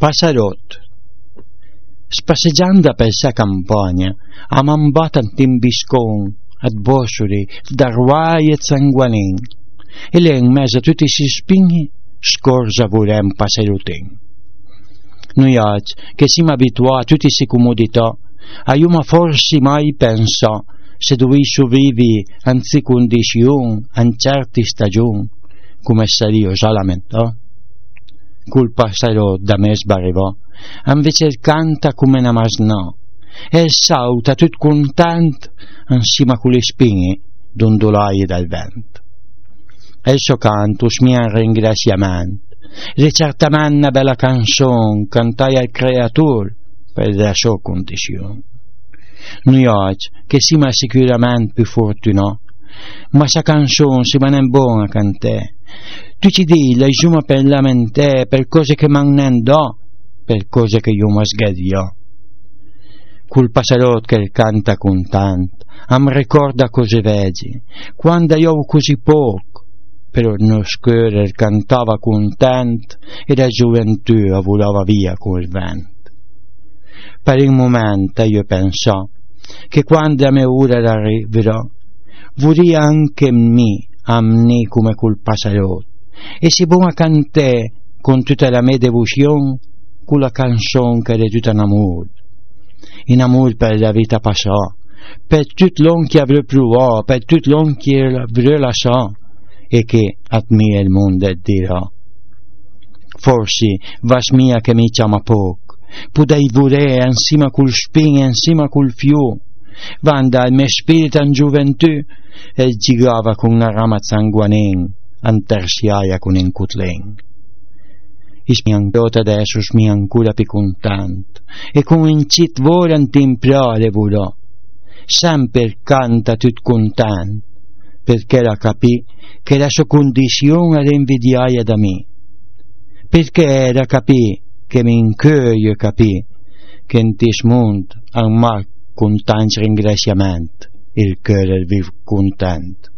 Passarot. Spasseggiando per sa campagna, a man batant in biscon, ad bosuri, d'arguai e zanguanin, e lei in mezzo a tutti si spinghi, scorsa volem passarotin. Noi oggi, che siamo abituati a tutte queste comodità, aiuto forse mai pensa se dovessi vivere in condizioni, in certe stagioni, come sarebbe già lamentato. Col passero da me sbarivò, invece canta come una masnà, e sauta tutto contento insieme con le spine dondolaie dal vento. E il suo canto smia ringraziamento, e certamente una bella canzone cantai al creatore per la sua condizione. Noi oggi, che siamo sicuramente più fortunati, ma sa canzone si viene buona a cantare. Tu ci dici, la giuma per lamentare, per cose che non do, per cose che io mi sgadio. Col passarot che canta contento, mi ricorda cose veggie, quando io ho così poco, però il nostro cuore cantava contento e la gioventù volava via col vento. Per il momento io penso che quando a me ora arriverà, vorrei anche me amni come col passarot, e si può cantare con tutta la mia devozione quella canzone che è tutta in amore per la vita passata, per tutto l'on che avrò provato, per tutto l'on che avrò lasciato e che a me il mondo dirà. Forse vas mia che mi chiama poco, potei volere insieme col spine, insieme col fiume, quando il mio spirito in gioventù e girava con una rama zanguanin, in terziaia con un cutlen. E mi ancora adesso mi ancora più contento, e con un cit volante imprare volò, sempre canta tutto contento, perché la capì che la sua condizione era invidiaia da me, perché era capì che mi incuoio capì che in questo mondo ha un con tanti ringraziamenti il cuore vive contento.